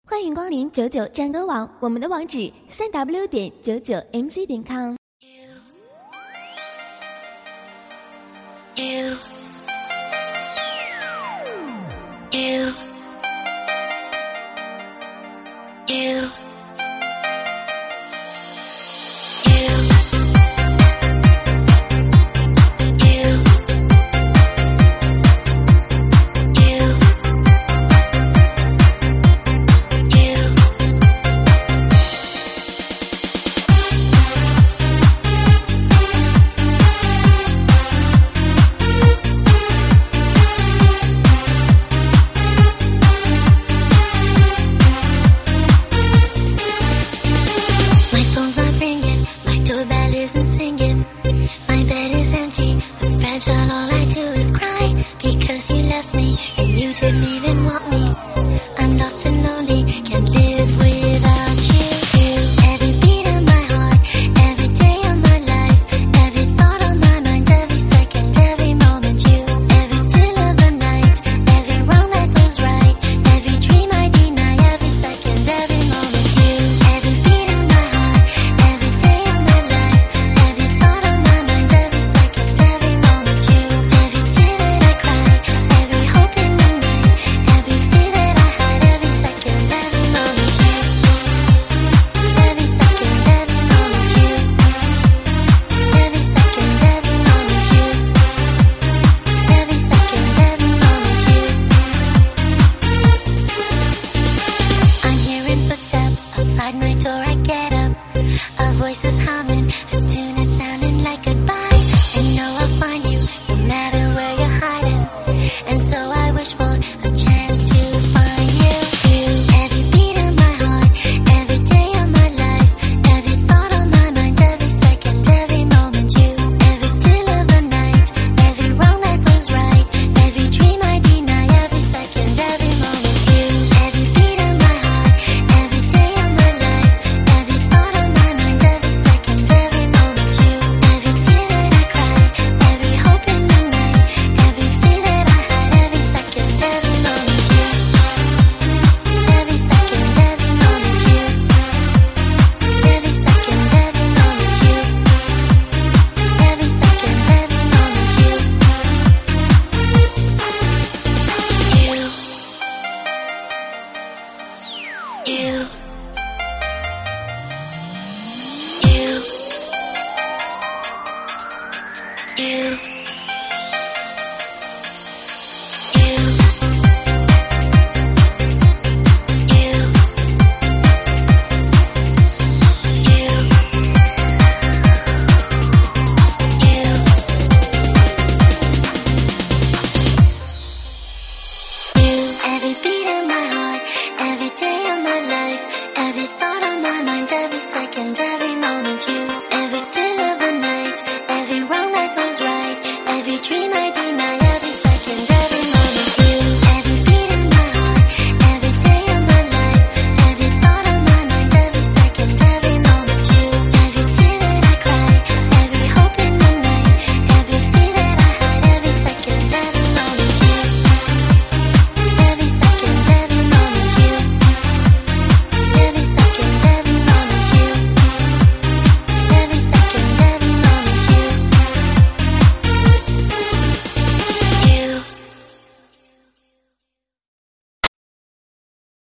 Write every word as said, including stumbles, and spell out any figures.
欢迎光临九九战歌网，我们的网址三 w 点九九 m c 点 com。You, you, you. All I do is cry because you left me and you didn't even want me. I'm lost and lonely, can't live without you. Every beat of my heart, every day of my life, every thought on my mind, every second, every moment. You, every still of the night, every wrong that goes right, every dream I deny, every second, every moment. You, every beat of my heart, every day of my life, every thought on my mind, every second, every moment. Every tear that I cry, every hope in the night, every fear that I hide, every second, every moment. You, every second, every moment. You, every second, every moment. You, every second, every moment. You. I'm hearing footsteps outside my door. I get up, a voice is humming, a tune that's sounding like goodbye. I know I'll find you. No matter where you're hiding, and so I wish for a chance to find you. You, every beat of my heart, every day of my life, every thought on my mind, every second, every moment. You, every still of the night, every wrong that goes right, every dream I deny, every second, every moment. You, every beat of my heart, every day of my life, every thought on my mind, every second, every moment. You, every tear that I cry, every hope in the night, every fear that I hide, every second, every moment. You, every second, every moment. You, every second, every moment. You, every second, every moment. You, you, you.